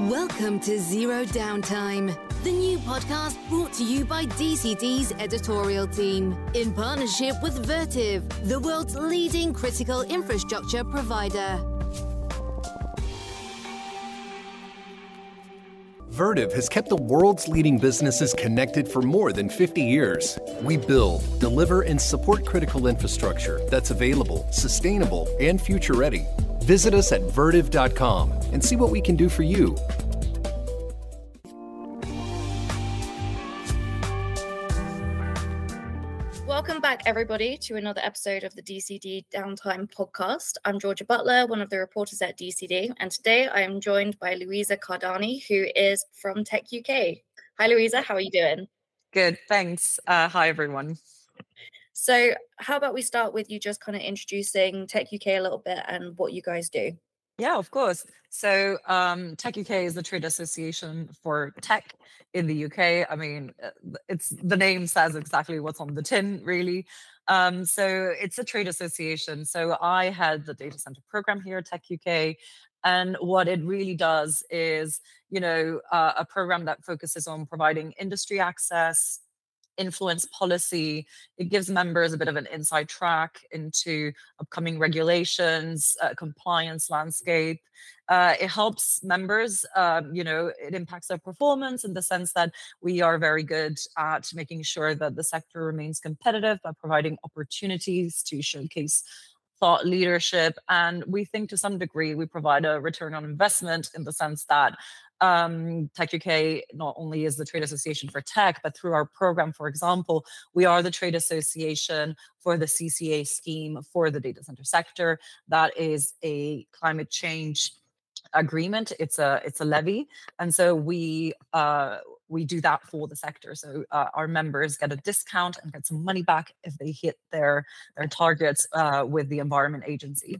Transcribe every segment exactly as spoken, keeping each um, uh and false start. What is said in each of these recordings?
Welcome to Zero Downtime, the new podcast brought to you by D C D's editorial team, in partnership with Vertiv, the world's leading critical infrastructure provider. Vertiv has kept the world's leading businesses connected for more than fifty years. We build, deliver, and support critical infrastructure that's available, sustainable, and future-ready. Visit us at vertiv dot com and see what we can do for you. Welcome back, everybody, to another episode of the D C D Downtime podcast. I'm Georgia Butler, one of the reporters at D C D, and today I am joined by Louisa Cardani, who is from Tech U K. Hi, Louisa. How are you doing? Good, thanks. Uh, hi, everyone. So how about we start with you just kind of introducing Tech U K a little bit and what you guys do? Yeah, of course. So um, Tech U K is the trade association for tech in the U K. I mean, it's the name says exactly what's on the tin, really. Um, so it's a trade association. So I had the data center program here at Tech U K. And what it really does is, you know, uh, a program that focuses on providing industry access, influence policy. It gives members a bit of an inside track into upcoming regulations, uh, compliance landscape. Uh, it helps members, um, you know, it impacts their performance in the sense that we are very good at making sure that the sector remains competitive by providing opportunities to showcase thought leadership. And we think to some degree we provide a return on investment in the sense that um, Tech U K not only is the trade association for tech, but through our program, for example, we are the trade association for the C C A scheme for the data center sector. That is a climate change agreement. It's a it's a levy, and so we uh, we do that for the sector. So uh, our members get a discount and get some money back if they hit their their targets uh, with the Environment Agency.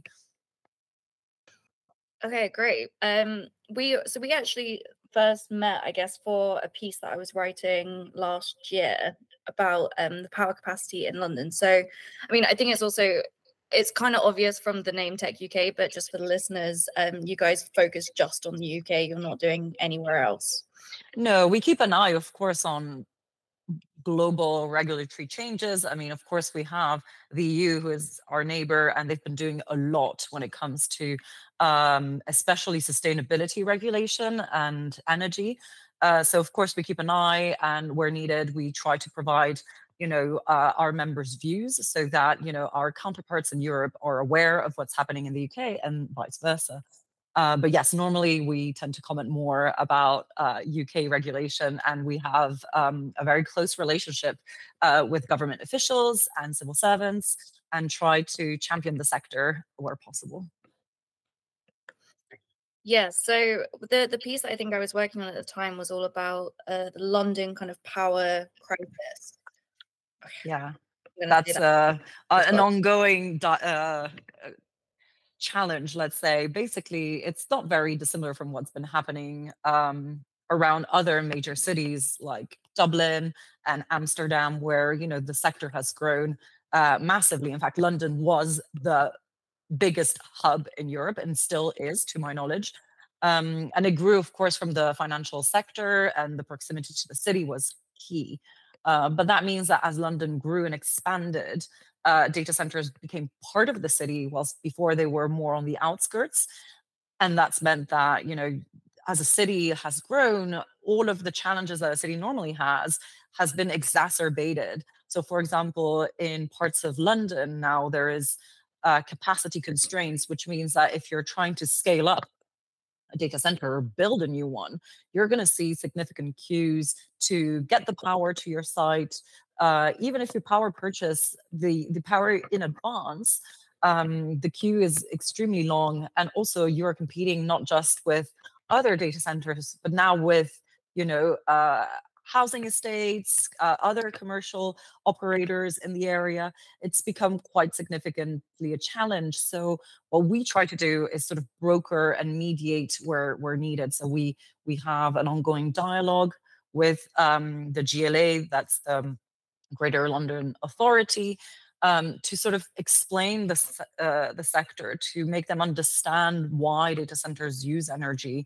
Okay, great. Um, we so we actually first met, I guess, for a piece that I was writing last year about um, the power capacity in London. So, I mean, I think it's also it's kind of obvious from the name Tech U K, but just for the listeners, um, you guys focus just on the U K. You're not doing anywhere else. No, we keep an eye, of course, on global regulatory changes. I mean, of course, we have the E U, who is our neighbor, and they've been doing a lot when it comes to um, especially sustainability regulation and energy. Uh, so, of course, we keep an eye, and where needed, we try to provide, you know, uh, our members' views so that, you know, our counterparts in Europe are aware of what's happening in the U K and vice versa. Uh, but yes, normally we tend to comment more about uh, U K regulation, and we have um, a very close relationship uh, with government officials and civil servants, and try to champion the sector where possible. Yeah, so the, the piece I think I was working on at the time was all about uh, the London kind of power crisis. Yeah, that's that. uh, uh, an ongoing uh, challenge, let's say. Basically, it's not very dissimilar from what's been happening um, around other major cities like Dublin and Amsterdam, where, you know, the sector has grown uh, massively. In fact, London was the biggest hub in Europe and still is, to my knowledge. Um, and it grew, of course, from the financial sector, and the proximity to the city was key. Uh, but that means that as London grew and expanded, uh, data centers became part of the city, whilst before they were more on the outskirts. And that's meant that, you know, as a city has grown, all of the challenges that a city normally has has been exacerbated. So, for example, in parts of London now, there is uh, capacity constraints, which means that if you're trying to scale up a data center or build a new one, you're going to see significant queues to get the power to your site. Uh, even if you power purchase the, the power in advance, um, the queue is extremely long. And also you're competing not just with other data centers, but now with, you know, uh, housing estates, uh, other commercial operators in the area. It's become quite significantly a challenge. So what we try to do is sort of broker and mediate where, where needed. So we, we have an ongoing dialogue with um, the G L A, that's the Greater London Authority, um, to sort of explain the, uh, the sector, to make them understand why data centers use energy,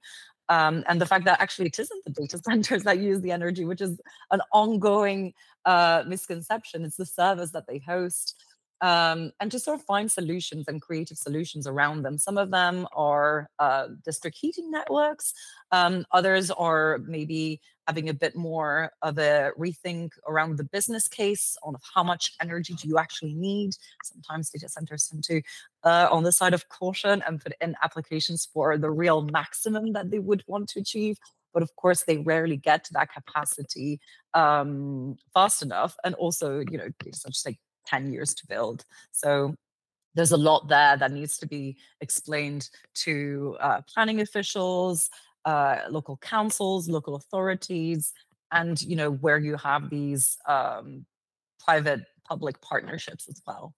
Um, and the fact that actually it isn't the data centers that use the energy, which is an ongoing uh, misconception. It's the servers that they host. Um, and to sort of find solutions and creative solutions around them. Some of them are uh, district heating networks. Um, others are maybe having a bit more of a rethink around the business case on how much energy do you actually need. Sometimes data centers tend to uh, on the side of caution and put in applications for the real maximum that they would want to achieve. But of course, they rarely get to that capacity um, fast enough. And also, you know, data centers take ten years to build. So there's a lot there that needs to be explained to uh, planning officials, uh, local councils, local authorities, and you know where you have these um, private-public partnerships as well.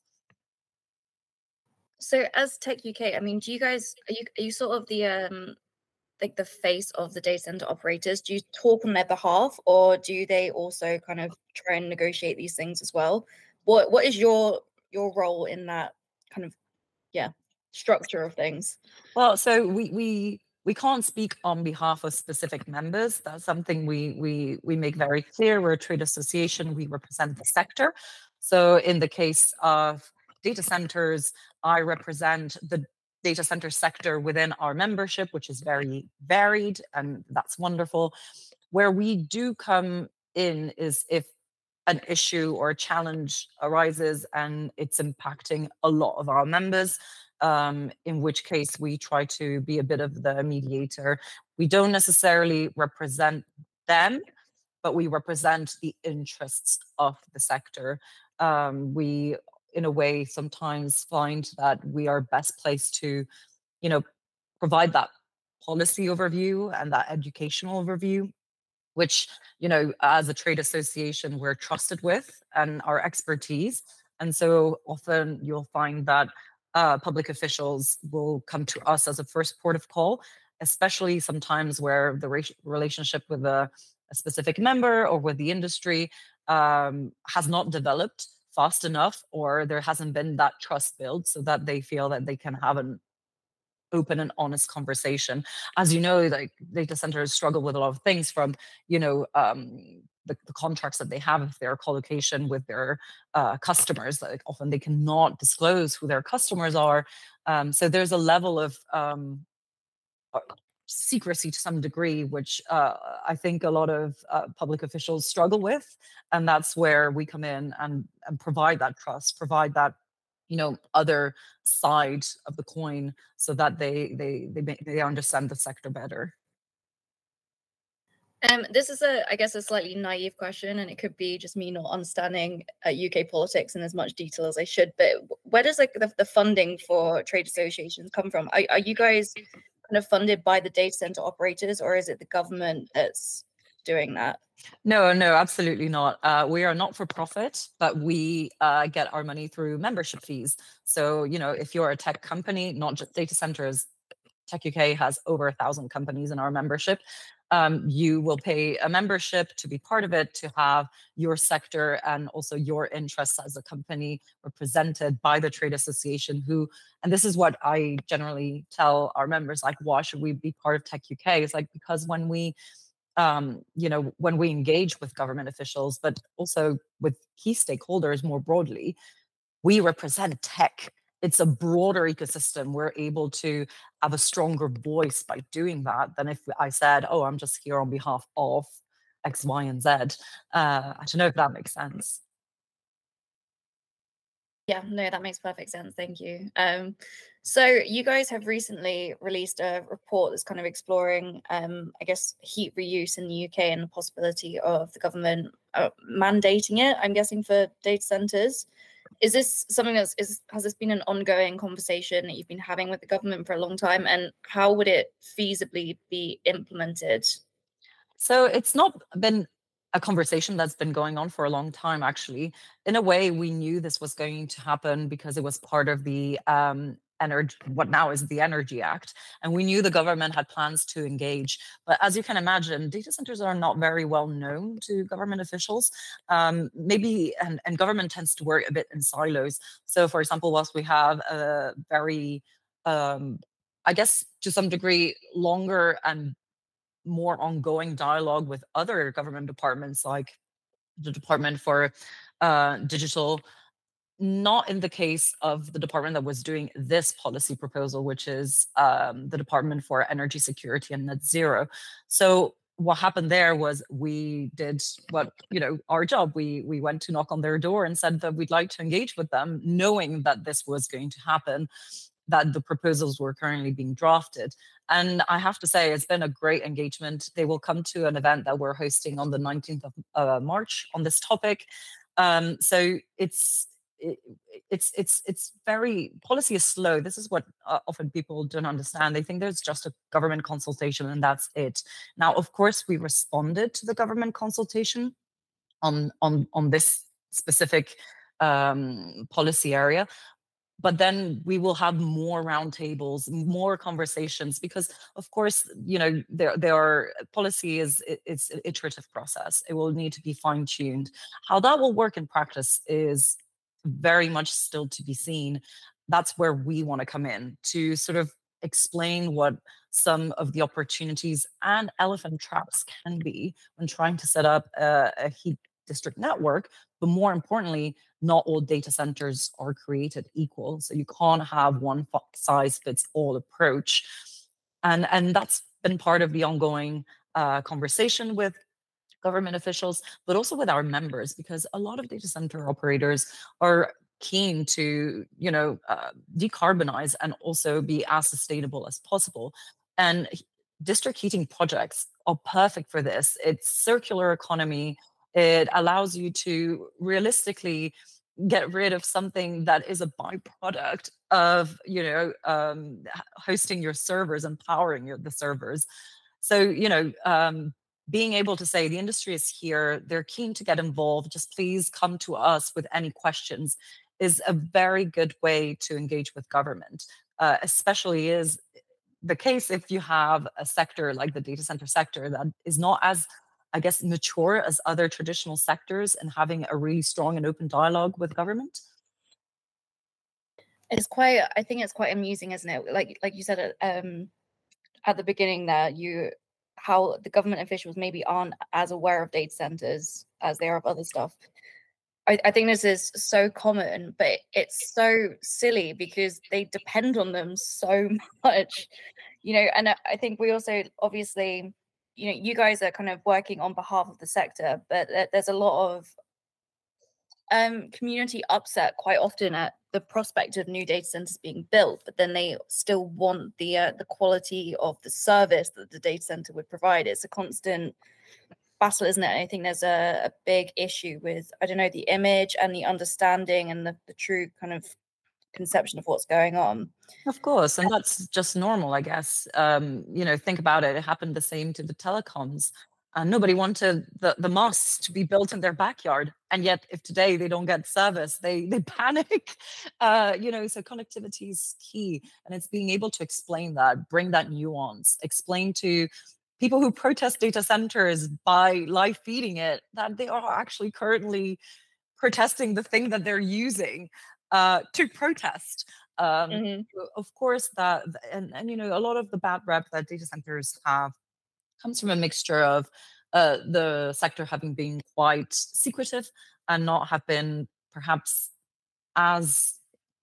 So as Tech U K, I mean, do you guys, are you, are you sort of the um, like the face of the data center operators? Do you talk on their behalf, or do they also kind of try and negotiate these things as well? What what is your your role in that kind of yeah structure of things? Well, so we we we can't speak on behalf of specific members. That's something we we we make very clear. We're a trade association. We represent the sector. So in the case of data centers, I represent the data center sector within our membership, which is very varied, and that's wonderful. Where we do come in is if an issue or a challenge arises and it's impacting a lot of our members, um, in which case we try to be a bit of the mediator. We don't necessarily represent them, but we represent the interests of the sector. Um, we, in a way, sometimes find that we are best placed to, you know, provide that policy overview and that educational overview, which, you know, as a trade association, we're trusted with and our expertise. And so often you'll find that uh, public officials will come to us as a first port of call, especially sometimes where the re- relationship with a, a specific member or with the industry um, has not developed fast enough, or there hasn't been that trust built so that they feel that they can have an open and honest conversation. As you know, like data centers struggle with a lot of things, from, you know, um, the, the contracts that they have if they're co-location with their uh, customers. Like often they cannot disclose who their customers are. Um, so there's a level of um, uh, secrecy to some degree, which uh, I think a lot of uh, public officials struggle with. And that's where we come in and, and provide that trust, provide that, you know, other side of the coin, so that they they they they understand the sector better. Um, this is a, I guess, a slightly naive question, and it could be just me not understanding uh, U K politics in as much detail as I should. But where does like the, the funding for trade associations come from? Are, are you guys kind of funded by the data center operators, or is it the government that's doing that? No, no, absolutely not. Uh, we are not for profit, but we uh, get our money through membership fees. So, you know, if you're a tech company, not just data centers, Tech U K has over a thousand companies in our membership. Um, you will pay a membership to be part of it, to have your sector and also your interests as a company represented by the trade association, who, and this is what I generally tell our members, like, why should we be part of Tech U K? It's like, because when we Um, you know, when we engage with government officials, but also with key stakeholders more broadly, we represent tech. It's a broader ecosystem. We're able to have a stronger voice by doing that than if I said, oh, I'm just here on behalf of X, Y, and Z. Uh, I don't know if that makes sense. Yeah, no, that makes perfect sense. Thank you. Um, so you guys have recently released a report that's kind of exploring, um, I guess, heat reuse in the U K and the possibility of the government uh, mandating it, I'm guessing, for data centers. Is this something that's, is, has this been an ongoing conversation that you've been having with the government for a long time? And how would it feasibly be implemented? So it's not been a conversation that's been going on for a long time, actually. In a way, we knew this was going to happen because it was part of the um, energy, what now is the Energy Act. And we knew the government had plans to engage. But as you can imagine, data centers are not very well known to government officials. Um, maybe, and, and government tends to work a bit in silos. So for example, whilst we have a very, um, I guess to some degree, longer and more ongoing dialogue with other government departments, like the Department for uh, Digital, not in the case of the department that was doing this policy proposal, which is um, the Department for Energy Security and Net Zero. So what happened there was we did what, you know, our job. We we went to knock on their door and said that we'd like to engage with them, knowing that this was going to happen, that the proposals were currently being drafted. And I have to say, it's been a great engagement. They will come to an event that we're hosting on the nineteenth of uh, March on this topic. Um, so it's it, it's it's it's very, policy is slow. This is what uh, often people don't understand. They think there's just a government consultation and that's it. Now, of course, we responded to the government consultation on on on this specific um, policy area. But then we will have more roundtables, more conversations, because of course, you know, there there are, policy is it's an iterative process. It will need to be fine tuned. How that will work in practice is very much still to be seen. That's where we want to come in to sort of explain what some of the opportunities and elephant traps can be when trying to set up a, a heat district network. But more importantly, not all data centers are created equal. So you can't have one size fits all approach. And, and that's been part of the ongoing uh, conversation with government officials, but also with our members, because a lot of data center operators are keen to, you know, uh, decarbonize and also be as sustainable as possible. And district heating projects are perfect for this. It's circular economy. It allows you to realistically get rid of something that is a byproduct of, you know, um, hosting your servers and powering your, the servers. So, you know, um, being able to say the industry is here, they're keen to get involved, just please come to us with any questions, is a very good way to engage with government, uh, especially is the case if you have a sector like the data center sector that is not as, I guess, mature as other traditional sectors and having a really strong and open dialogue with government. It's quite, I think it's quite amusing, isn't it? Like, like you said um, at the beginning there, you, how the government officials maybe aren't as aware of data centers as they are of other stuff. I, I think this is so common, but it's so silly because they depend on them so much, you know. And I think we also, obviously, you know, you guys are kind of working on behalf of the sector, but there's a lot of um, community upset quite often at the prospect of new data centers being built, but then they still want the uh, the quality of the service that the data center would provide. It's a constant battle, isn't it? And I think there's a, a big issue with, I don't know, the image and the understanding and the, the true kind of conception of what's going on. Of course, and that's just normal, I guess. Um, you know, think about it. It happened the same to the telecoms. Uh, nobody wanted the, the masts to be built in their backyard. And yet, if today they don't get service, they they panic. Uh, you know, so connectivity is key. And it's being able to explain that, bring that nuance, explain to people who protest data centers by live feeding it that they are actually currently protesting the thing that they're using uh, to protest. Um, mm-hmm. Of course, that, and, and, you know, a lot of the bad rep that data centers have comes from a mixture of uh, the sector having been quite secretive and not have been perhaps as,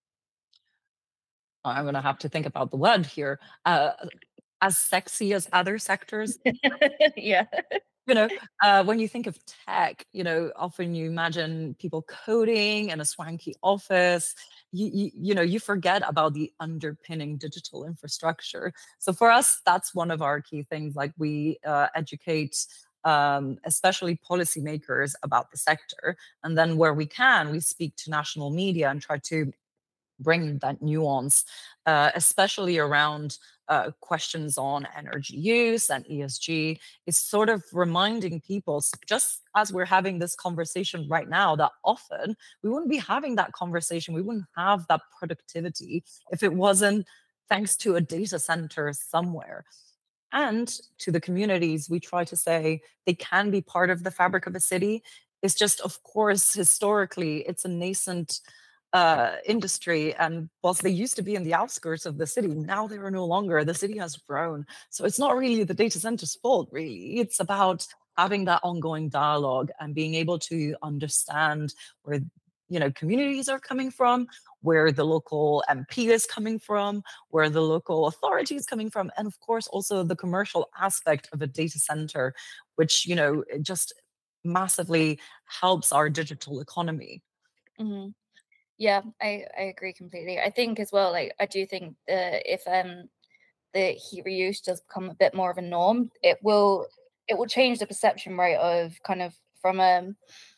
I'm going to have to think about the word here, uh, as sexy as other sectors. Yeah. You know, uh, when you think of tech, you know, often you imagine people coding in a swanky office. You, you, you know, you forget about the underpinning digital infrastructure. So for us, that's one of our key things. Like we uh, educate, um, especially policymakers about the sector. And then where we can, we speak to national media and try to bring that nuance, uh, especially around uh, questions on energy use and E S G, is sort of reminding people, just as we're having this conversation right now, that often we wouldn't be having that conversation, we wouldn't have that productivity if it wasn't thanks to a data center somewhere. And to the communities, we try to say they can be part of the fabric of a city. It's just, of course, historically, it's a nascent uh, industry. And whilst they used to be in the outskirts of the city, now they are no longer. The city has grown. So it's not really the data center's fault, really. It's about having that ongoing dialogue and being able to understand where you know communities are coming from, where the local M P is coming from, where the local authority is coming from, and of course also the commercial aspect of a data center, which you know it just massively helps our digital economy. Mhm. Yeah, I I agree completely. I think as well, like I do think that if um the heat reuse does become a bit more of a norm, it will it will change the perception, right, of kind of from um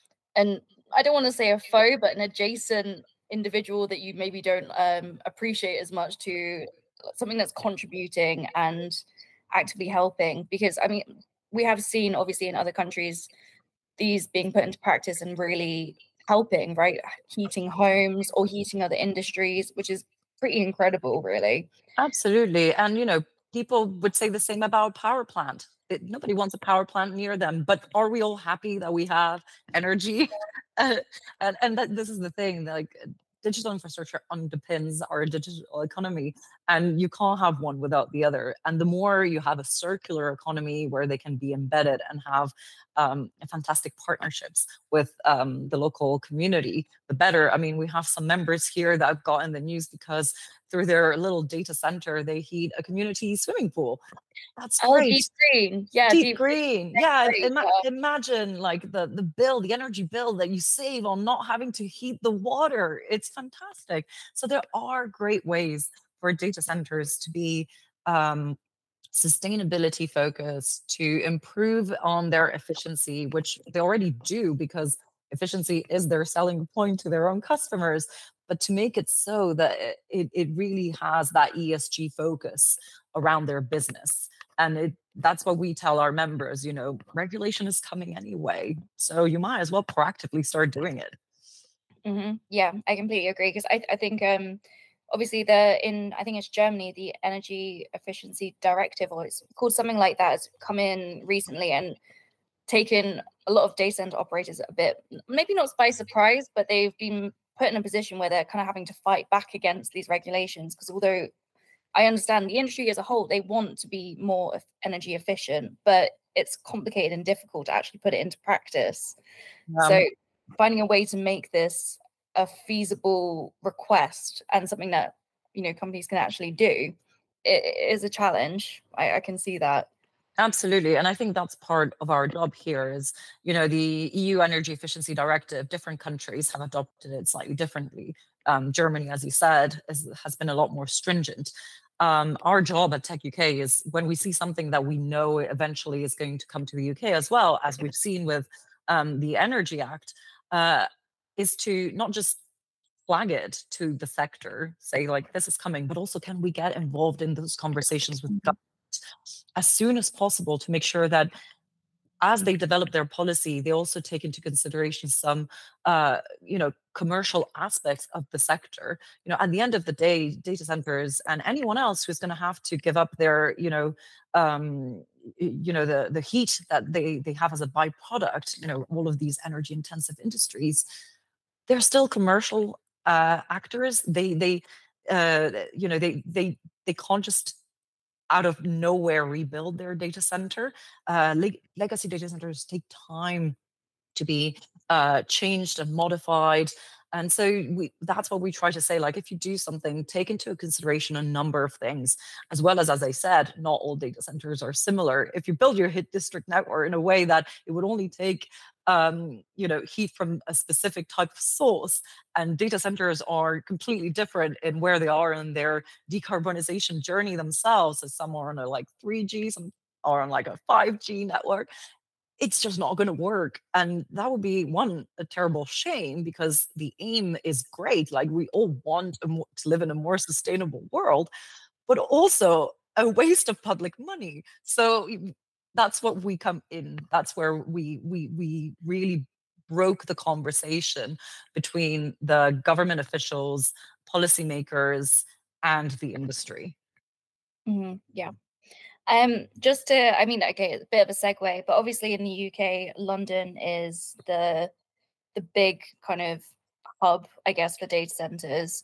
an I don't want to say a foe, but an adjacent individual that you maybe don't um appreciate as much to something that's contributing and actively helping. Because I mean, we have seen obviously in other countries these being put into practice and really helping, right? Heating homes or heating other industries, which is pretty incredible, really. Absolutely. And, you know, people would say the same about power plant. It, nobody wants a power plant near them, but are we all happy that we have energy? Uh, and and that this is the thing, like digital infrastructure underpins our digital economy, and you can't have one without the other. And the more you have a circular economy where they can be embedded and have um, fantastic partnerships with um, the local community, the better. I mean, we have some members here that have got in the news because through their little data center, they heat a community swimming pool. That's Oh, Deep great. Green. Yeah, Deep Deep Green. green. Yeah, Great. ima- Yeah. imagine like the the bill, the energy bill that you save on not having to heat the water. It's fantastic. So there are great ways for data centers to be um, sustainability focused, to improve on their efficiency, which they already do because efficiency is their selling point to their own customers, but to make it so that it, it it really has that E S G focus around their business. And it, that's what we tell our members, you know, regulation is coming anyway. So you might as well proactively start doing it. hmm Yeah, I completely agree because I, I think um obviously the in I think it's Germany, the Energy Efficiency Directive, or it's called something like that, has come in recently and taken a lot of data center operators a bit, maybe not by surprise, but they've been put in a position where they're kind of having to fight back against these regulations. Because although I understand the industry as a whole, they want to be more eff- energy efficient, but it's complicated and difficult to actually put it into practice. So Um, finding a way to make this a feasible request and something that you know companies can actually do, it, it is a challenge. I, I can see that. Absolutely. And I think that's part of our job here is, you know, the E U Energy Efficiency Directive, different countries have adopted it slightly differently. Um, Germany, as you said, is, has been a lot more stringent. Um, our job at Tech U K is when we see something that we know eventually is going to come to the U K as well, as we've seen with um, the Energy Act, uh, is to not just flag it to the sector, say like this is coming, but also can we get involved in those conversations with government as soon as possible to make sure that as they develop their policy, they also take into consideration some, uh, you know, commercial aspects of the sector. You know, at the end of the day, data centers and anyone else who's going to have to give up their, you know, um, y- you know, the the heat that they they have as a byproduct. You know, all of these energy intensive industries, they're still commercial uh, actors. They they, uh, you know, they they they can't just out of nowhere rebuild their data center. Uh, leg- legacy data centers take time to be uh, changed and modified. And so we, that's what we try to say. Like, if you do something, take into consideration a number of things, as well as, as I said, not all data centers are similar. If you build your hit district network in a way that it would only take, um, you know, heat from a specific type of source, and data centers are completely different in where they are in their decarbonization journey themselves. So some are on a like three G, some are on like a five G network, it's just not going to work. And that would be one, a terrible shame because the aim is great. Like we all want a more, to live in a more sustainable world, but also a waste of public money. So y- that's what we come in. That's where we we we really broke the conversation between the government officials, policymakers, and the industry. hmm Yeah. Um, just to, I mean, okay, a bit of a segue, but obviously in the U K, London is the the big kind of hub, I guess, for data centers.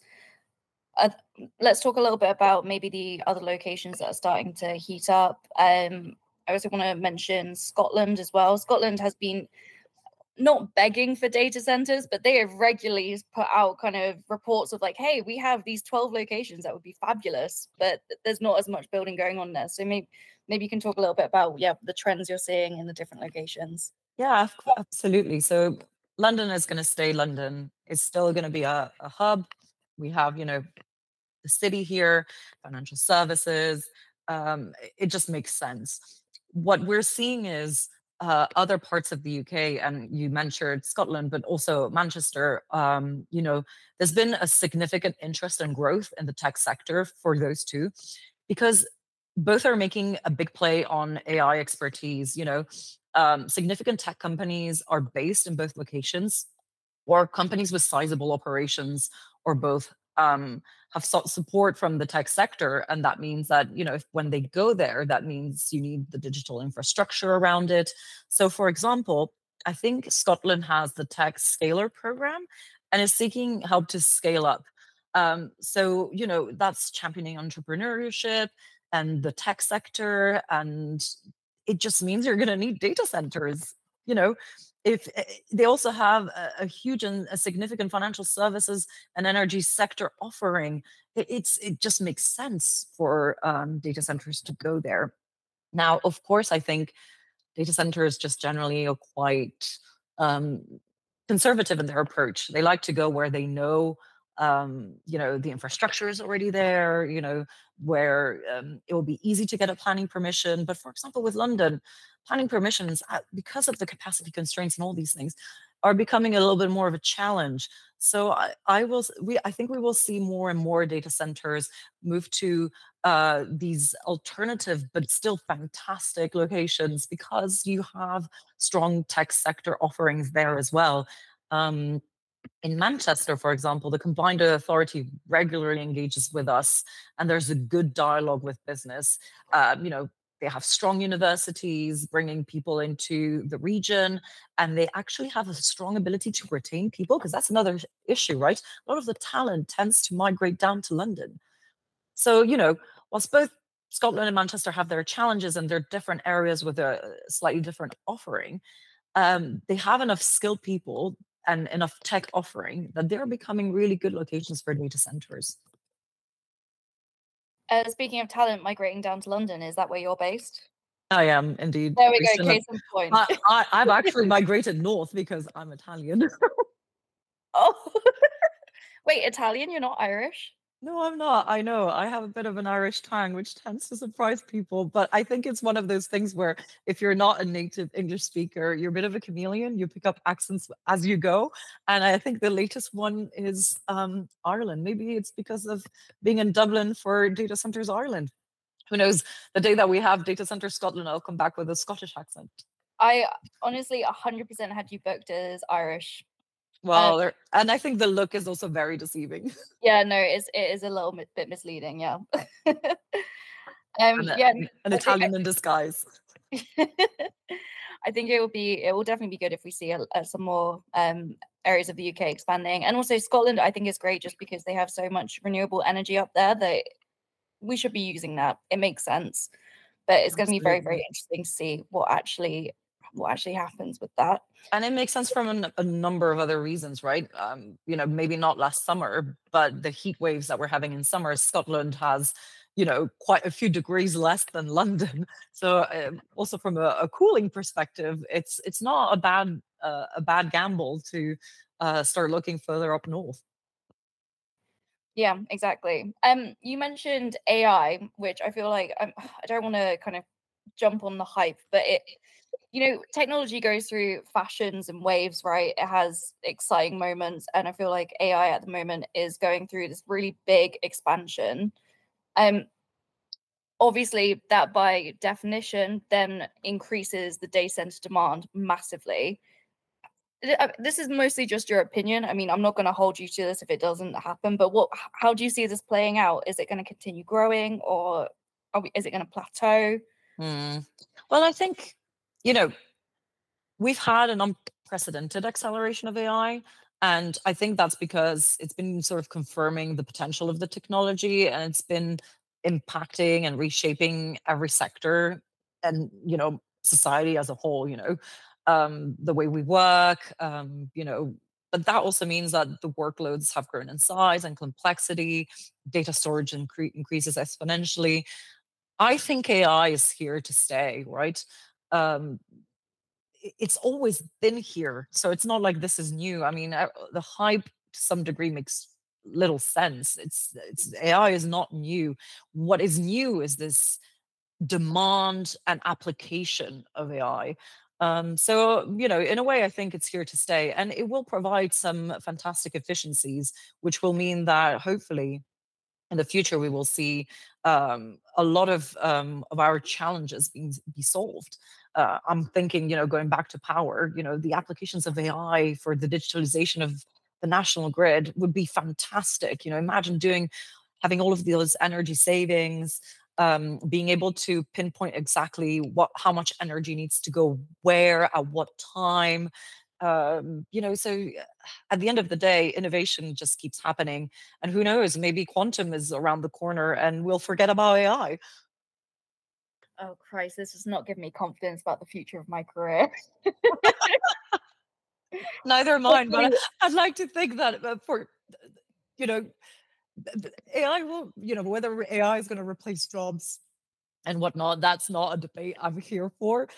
Uh, let's talk a little bit about maybe the other locations that are starting to heat up. Um, I also want to mention Scotland as well. Scotland has been not begging for data centers, but they have regularly put out kind of reports of like, hey, we have these twelve locations that would be fabulous, but there's not as much building going on there. So maybe maybe you can talk a little bit about, yeah, the trends you're seeing in the different locations. Yeah, absolutely. So London is going to stay London. It's still going to be a, a hub. We have, you know, the city here, financial services. Um, it just makes sense. What we're seeing is uh, other parts of the U K, and you mentioned Scotland, but also Manchester. Um, you know, there's been a significant interest and growth in the tech sector for those two, because both are making a big play on A I expertise. You know, um, significant tech companies are based in both locations, or companies with sizable operations, or both um, have sought support from the tech sector. And that means that, you know, if, when they go there, that means you need the digital infrastructure around it. So for example, I think Scotland has the Tech Scaler program and is seeking help to scale up. Um, so, you know, that's championing entrepreneurship and the tech sector. And it just means you're going to need data centers, you know. If they also have a, a huge and a significant financial services and energy sector offering, it, it's it just makes sense for um, data centers to go there. Now, of course, I think data centers just generally are quite um, conservative in their approach. They like to go where they know, um, you know, the infrastructure is already there, you know, where um, it will be easy to get a planning permission. But for example, with London, planning permissions, uh, because of the capacity constraints and all these things, are becoming a little bit more of a challenge. So I, I will, we, I think we will see more and more data centers move to uh, these alternative but still fantastic locations, because you have strong tech sector offerings there as well. Um, in Manchester, for example, the Combined Authority regularly engages with us, and there's a good dialogue with business. Um, you know, they have strong universities bringing people into the region, and they actually have a strong ability to retain people, because that's another issue, right? A lot of the talent tends to migrate down to London. So, you know, whilst both Scotland and Manchester have their challenges and they're different areas with a slightly different offering, um, they have enough skilled people and enough tech offering that they're becoming really good locations for data centers. Uh, speaking of talent migrating down to London, is that where you're based? I am indeed. There we go, case in point. I, I, I've actually migrated north because I'm Italian. Oh, wait, Italian? You're not Irish? No, I'm not. I know. I have a bit of an Irish twang, which tends to surprise people. But I think it's one of those things where if you're not a native English speaker, you're a bit of a chameleon. You pick up accents as you go. And I think the latest one is um, Ireland. Maybe it's because of being in Dublin for Data Centers Ireland. Who knows? The day that we have Data Center Scotland, I'll come back with a Scottish accent. I honestly one hundred percent had you booked as Irish. Well, um, and I think the look is also very deceiving. Yeah, no, it's it is a little bit, bit misleading. Yeah. um, an, yeah, an Italian in disguise. I think it will be it will definitely be good if we see a, a, some more um, areas of the U K expanding, and also Scotland. I think is great just because they have so much renewable energy up there that we should be using that. It makes sense, but it's going to be very very interesting to see what actually. what actually happens with that. And it makes sense from a, a number of other reasons, right? Um, you know, maybe not last summer, but the heat waves that we're having in summer, Scotland has, you know, quite a few degrees less than London. So uh, also from a, a cooling perspective, it's it's not a bad uh, a bad gamble to uh, start looking further up north. Yeah, exactly. Um, you mentioned A I, which I feel like um, I don't want to kind of jump on the hype, but it you know, technology goes through fashions and waves, right? It has exciting moments. And I feel like A I at the moment is going through this really big expansion. Um, obviously, that by definition then increases the data center demand massively. This is mostly just your opinion. I mean, I'm not going to hold you to this if it doesn't happen, but what? How do you see this playing out? Is it going to continue growing, or are we, is it going to plateau? Mm. Well, I think, you know, we've had an unprecedented acceleration of A I. And I think that's because it's been sort of confirming the potential of the technology, and it's been impacting and reshaping every sector and, you know, society as a whole, you know, um, the way we work, um, you know, but that also means that the workloads have grown in size and complexity, data storage incre- increases exponentially. I think A I is here to stay, right? Um, i- it's always been here. So it's not like this is new. I mean, uh, the hype to some degree makes little sense. It's it's A I is not new. What is new is this demand and application of A I. Um, so, you know, in a way, I think it's here to stay, and it will provide some fantastic efficiencies, which will mean that hopefully in the future we will see um, a lot of um, of our challenges being be solved. Uh, I'm thinking, you know, going back to power, you know, the applications of A I for the digitalization of the national grid would be fantastic. You know, imagine doing having all of those energy savings, um, being able to pinpoint exactly what how much energy needs to go where at what time. Um, you know, so uh, at the end of the day, innovation just keeps happening, and who knows, maybe quantum is around the corner, and we'll forget about A I. Oh Christ, this does not give me confidence about the future of my career. Neither mine, but I, I'd like to think that uh, for you know th- th- A I will, you know, whether A I is going to replace jobs and whatnot, that's not a debate I'm here for.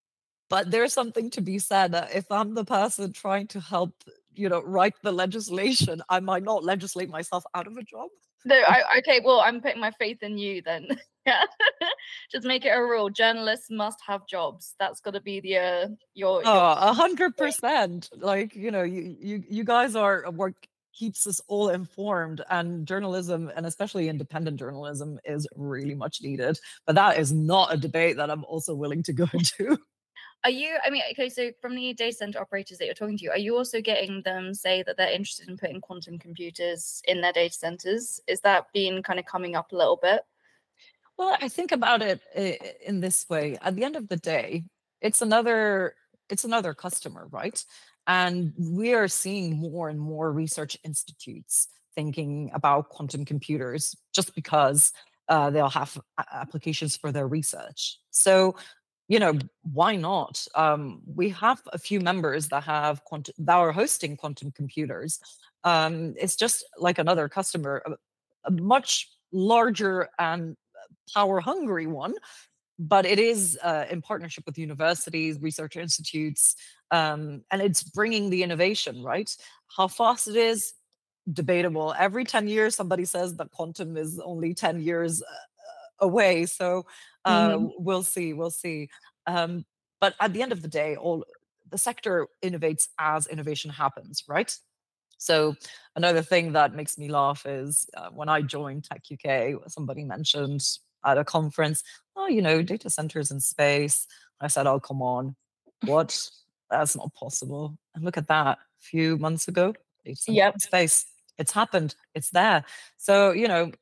But there's something to be said that if I'm the person trying to help, you know, write the legislation, I might not legislate myself out of a job. No, I, okay, well, I'm putting my faith in you then. Yeah, just make it a rule. Journalists must have jobs. That's got to be the uh, your your. Oh, a hundred percent. Like, you know, you you you guys are what keeps us all informed, and journalism, and especially independent journalism, is really much needed. But that is not a debate that I'm also willing to go into. Are you, I mean, okay, so from the data center operators that you're talking to, are you also getting them say that they're interested in putting quantum computers in their data centers? Is that been kind of coming up a little bit? Well, I think about it i- in this way. At the end of the day, it's another it's another customer, right? And we are seeing more and more research institutes thinking about quantum computers just because uh, they'll have a- applications for their research. So, you know, why not? Um, we have a few members that have quantum that are hosting quantum computers. Um, it's just like another customer, a, a much larger and power hungry one, but it is uh, in partnership with universities, research institutes, um, and it's bringing the innovation, right? How fast it is, debatable. Every ten years, somebody says that quantum is only ten years uh, away. So uh, Mhm. we'll see, we'll see. Um, but at the end of the day, all the sector innovates as innovation happens, right? So another thing that makes me laugh is uh, when I joined Tech U K, somebody mentioned at a conference, oh, you know, data centers in space. I said, oh, come on, what? That's not possible. And look at that. A few months ago, data center Yep. in space. It's happened. It's there. So, you know,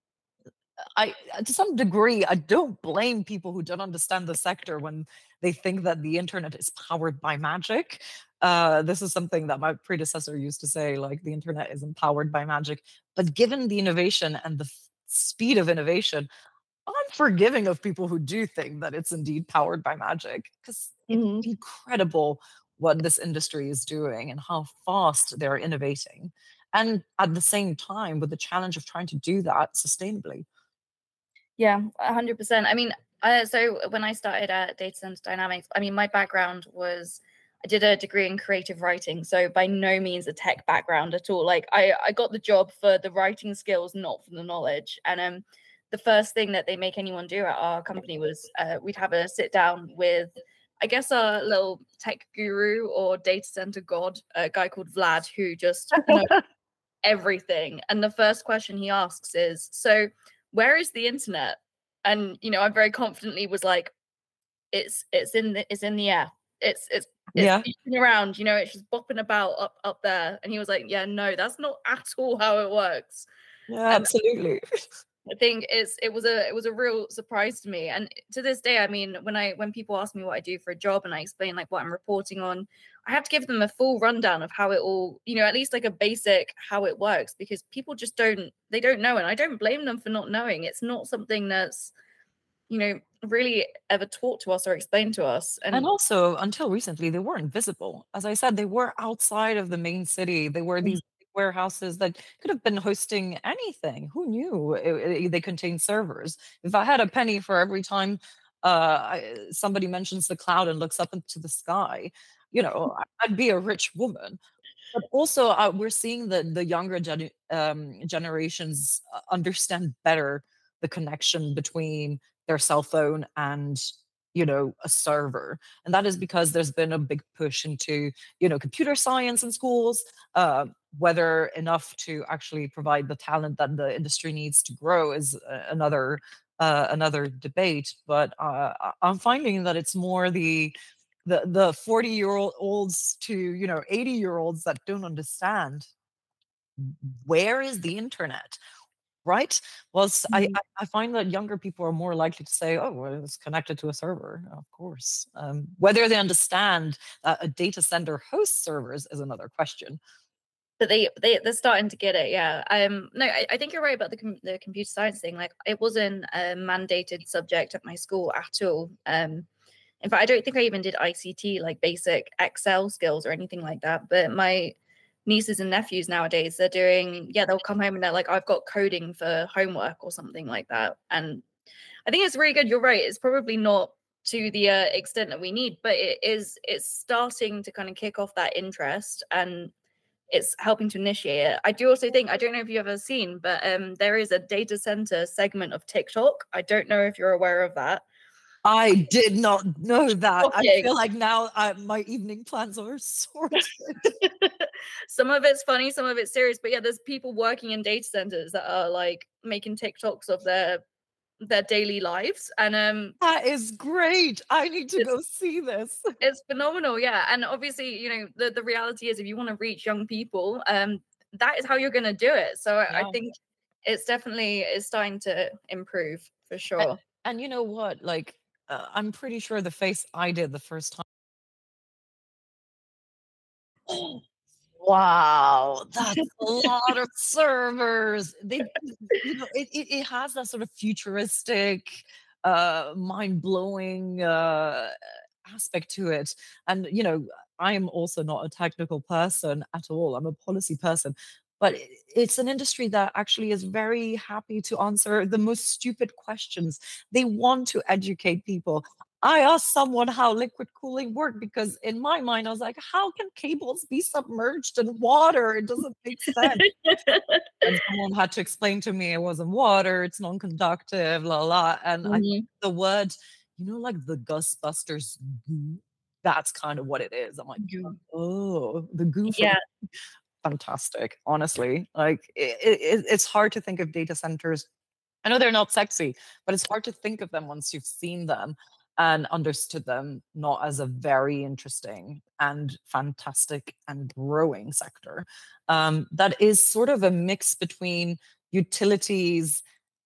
I to some degree, I don't blame people who don't understand the sector when they think that the internet is powered by magic. Uh, this is something that my predecessor used to say, like the internet isn't powered by magic. But given the innovation and the f- speed of innovation, I'm forgiving of people who do think that it's indeed powered by magic, because it's Mhm. incredible what this industry is doing and how fast they're innovating. And at the same time, with the challenge of trying to do that sustainably. Yeah, one hundred percent. I mean, uh, so when I started at Data Center Dynamics, I mean, my background was I did a degree in creative writing, so by no means a tech background at all. Like I, I got the job for the writing skills, not for the knowledge. And um, the first thing that they make anyone do at our company was uh, we'd have a sit down with, I guess, a little tech guru or data center god, a guy called Vlad, who just knows everything. And the first question he asks is, so where is the internet? And you know, I very confidently was like, it's it's in the it's in the air. It's it's it's Yeah. beating around, you know, it's just bopping about up up there. And he was like, yeah, no, that's not at all how it works. Yeah, absolutely. I think it's it was a it was a real surprise to me. And to this day, I mean, when I when people ask me what I do for a job and I explain like what I'm reporting on, I have to give them a full rundown of how it all, you know, at least like a basic how it works, because people just don't they don't know. And I don't blame them for not knowing. It's not something that's, you know, really ever taught to us or explained to us. And And also, until recently, they weren't visible. As I said, they were outside of the main city. They were these big warehouses that could have been hosting anything. Who knew it- it- they contained servers? If I had a penny for every time uh, I, somebody mentions the cloud and looks up into the sky, you know, I- I'd be a rich woman. But also, uh, we're seeing that the younger gen- um, generations uh, understand better the connection between their cell phone and, you know, a server, and that is because there's been a big push into, you know, computer science in schools. Uh, whether enough to actually provide the talent that the industry needs to grow is uh, another uh, another debate. But uh, I- I'm finding that it's more the the the forty year old olds to, you know, eighty year olds that don't understand where is the internet, right? Well, s- I, Mhm. I I find that younger people are more likely to say, oh, well, it's connected to a server, of course. Um, whether they understand that a data center hosts servers is another question. But they they they're starting to get it, yeah. Um, no, I, I think you're right about the com- the computer science thing. Like, it wasn't a mandated subject at my school at all. Um, in fact, I don't think I even did I C T, like basic Excel skills or anything like that. But my nieces and nephews nowadays, they're doing, yeah, they'll come home and they're like, I've got coding for homework or something like that. And I think it's really good. You're right. It's probably not to the uh, extent that we need, but it is. It's starting to kind of kick off that interest, and it's helping to initiate it. I do also think, I don't know if you've ever seen, but um, there is a data center segment of TikTok. I don't know if you're aware of that. I did not know that. I Okay. feel like now I, my evening plans are sorted. Some of it's funny, some of it's serious, but yeah, there's people working in data centers that are like making TikToks of their their daily lives, and um, That is great. I need to it's go see this. it's phenomenal, yeah. And obviously, you know, the the reality is, if you want to reach young people, um, that is how you're going to do it. So I, I Yeah. think it's definitely is starting to improve for And, sure. and you know what? Like, uh, I'm pretty sure the face I did the first time. Wow, that's a lot of servers. They, you know, it, it, it has that sort of futuristic, uh, mind-blowing uh, aspect to it. And, you know, I am also not a technical person at all. I'm a policy person. But i- it's an industry that actually is very happy to answer the most stupid questions. They want to educate people. I asked someone how liquid cooling worked because in my mind I was like, how can cables be submerged in water? It doesn't make sense. And someone had to explain to me it wasn't water, it's non-conductive, la la. And I Mhm. the word, you know, like the Ghostbusters goo, that's kind of what it is. I'm like, You- oh, the goo from Yeah, fantastic. Honestly, like it, it, it's hard to think of data centers. I know they're not sexy, but it's hard to think of them once you've seen them and understood them not as a very interesting and fantastic and growing sector. Um, that is sort of a mix between utilities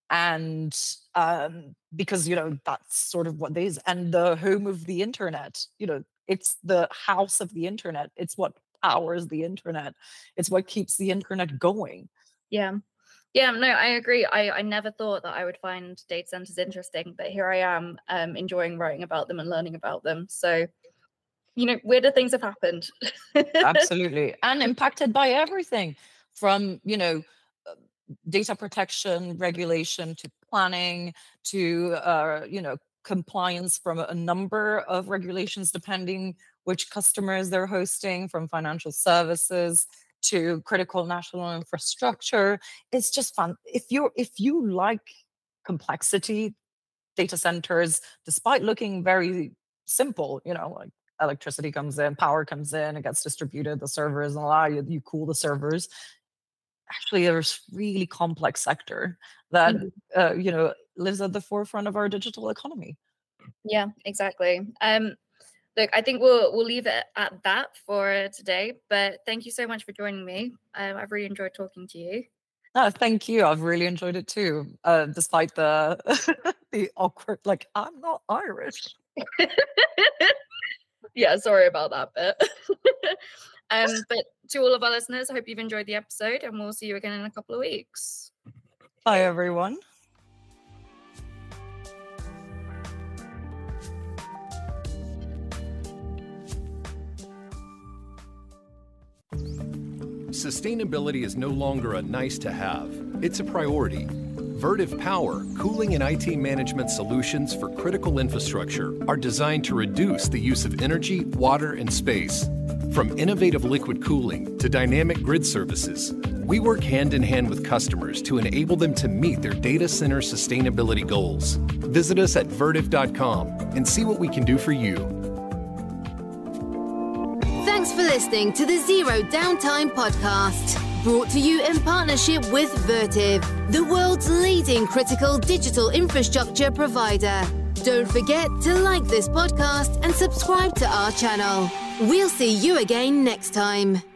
and um, because, you know, that's sort of what it is, and the home of the internet. You know, it's the house of the internet. It's what powers the internet. It's what keeps the internet going. yeah. Yeah, no, I agree. I, I never thought that I would find data centers interesting, but here I am, um, enjoying writing about them and learning about them. So, you know, weirder things have happened. Absolutely. And impacted by everything from, you know, uh, data protection regulation to planning to, uh, you know, compliance from a number of regulations, depending which customers they're hosting, from financial services to critical national infrastructure. It's just fun. If you if you like complexity, data centers, despite looking very simple, you know, like electricity comes in, power comes in, it gets distributed, the servers and all, you, you cool the servers. Actually, there's really complex sector that Mhm. uh, you know, lives at the forefront of our digital economy. Yeah, exactly. Um, look, I think we'll we'll leave it at that for today. But thank you so much for joining me. Um, I've really enjoyed talking to you. Oh, thank you. I've really enjoyed it too, uh, despite the the awkward, like, I'm not Irish. Yeah, sorry about that bit. um, but to all of our listeners, I hope you've enjoyed the episode, and we'll see you again in a couple of weeks. Bye, everyone. Sustainability is no longer a nice to have, it's a priority. Vertiv Power, cooling and I T management solutions for critical infrastructure, are designed to reduce the use of energy, water, and space. From innovative liquid cooling to dynamic grid services, we work hand in hand with customers to enable them to meet their data center sustainability goals. Visit us at vertiv dot com and see what we can do for you. Thanks for listening to the Zero Downtime podcast, brought to you in partnership with Vertiv, the world's leading critical digital infrastructure provider. Don't forget to like this podcast and subscribe to our channel. We'll see you again next time.